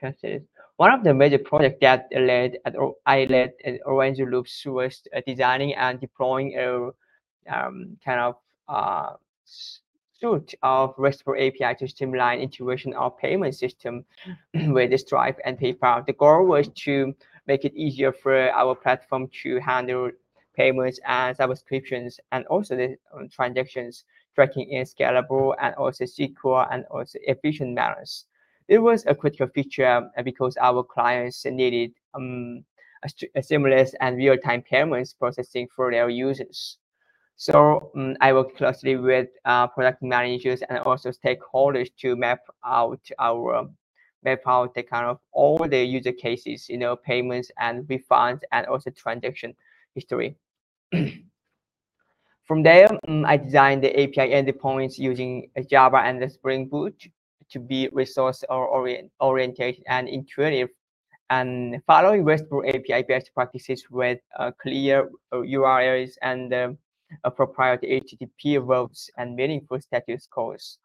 consider. One of the major projects that I led at Orange Loops was designing and deploying a kind of uh, suite of RESTful API to streamline integration of payment system with Stripe and PayPal. The goal was to make it easier for our platform to handle payments and subscriptions and also the transactions tracking in scalable and also secure and also efficient manners. It was a critical feature because our clients needed a seamless and real-time payments processing for their users. So I work closely with product managers and also stakeholders to map out the kind of all the user cases, payments and refunds and also transaction history. From there, I designed the API endpoints using Java and the Spring Boot to be resource oriented and intuitive, and following RESTful API best practices with clear URLs and proprietary HTTP routes and meaningful status codes.